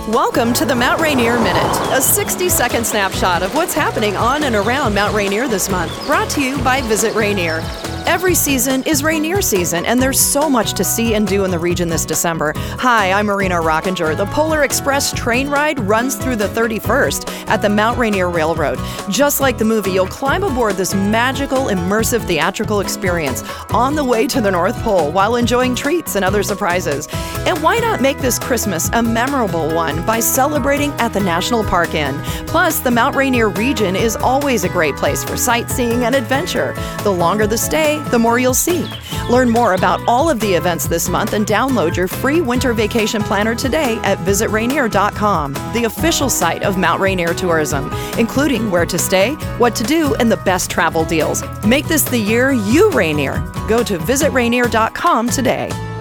Welcome to the Mount Rainier Minute, a 60-second snapshot of what's happening on and around Mount Rainier this month, brought to you by Visit Rainier. Every season is Rainier season, and there's so much to see and do in the region this December. Hi, I'm Marina Rockinger. The Polar Express train ride runs through the 31st at the Mount Rainier Railroad. Just like the movie, you'll climb aboard this magical, immersive theatrical experience on the way to the North Pole while enjoying treats and other surprises. And why not make this Christmas a memorable one by celebrating at the National Park Inn? Plus, the Mount Rainier region is always a great place for sightseeing and adventure. The longer the stay, the more you'll see. Learn more about all of the events this month and download your free winter vacation planner today at visitrainier.com, the official site of Mount Rainier Tourism, including where to stay, what to do, and the best travel deals. Make this the year you Rainier. Go to visitrainier.com today.